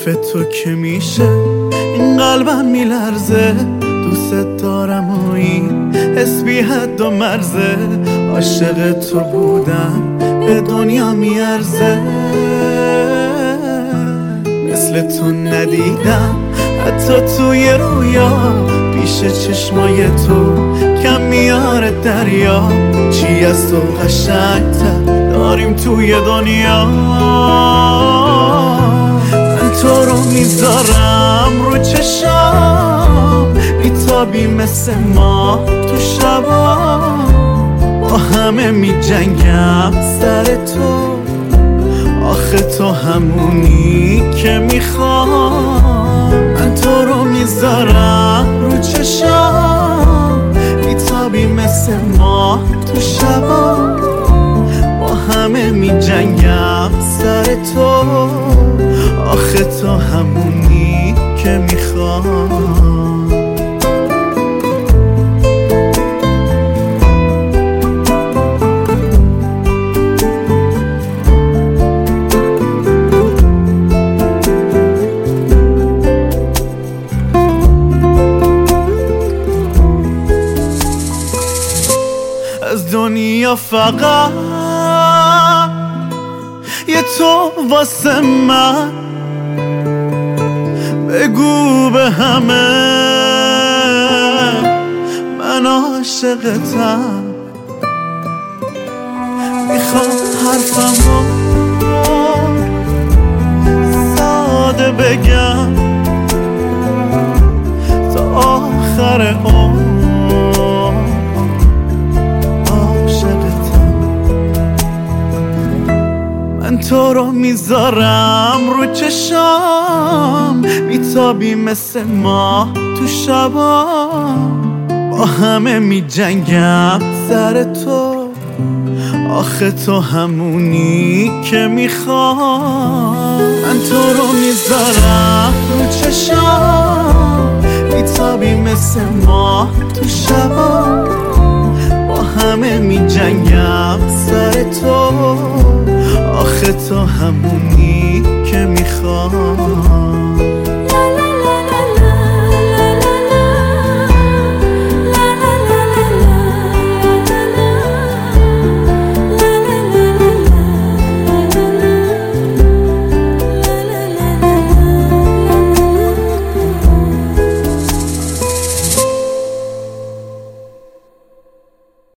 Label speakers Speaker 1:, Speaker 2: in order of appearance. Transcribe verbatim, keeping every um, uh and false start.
Speaker 1: حرف تو که میشه این قلبم میلرزه. دوست دارم و این حس بی حد و مرزه. عاشق تو بودم به دنیا میارزه. مثل تو ندیدم حتی توی رویا. پیش چشمای تو کم میاره دریا. چی از تو قشنگتر داریم توی دنیا. من تو رو میذارم رو چشام. بیتابی مثل ما تو شبا. با همه میجنگم سر تو. آخه تو همونی که میخوام. من تو رو میذارم رو چشام. بیتابی مثل ما تو شبا. با همه میجنگم سر تو. آخه تو همونی که میخوام. از دنیا فقط یه تو واسه من. بگو به همه من عاشقتم. میخوام حرفمو ساده بگم تا آخر عمر. من تو رو میذارم رو چشام. بیتابی مثل ما تو شبا. با همه میجنگم سر تو. آخه تو همونی که میخوام. من تو رو میذارم رو چشام. بیتابی مثل ما تو شبا. با همه میجنگم سر تو. آخه تو همونی که میخوام.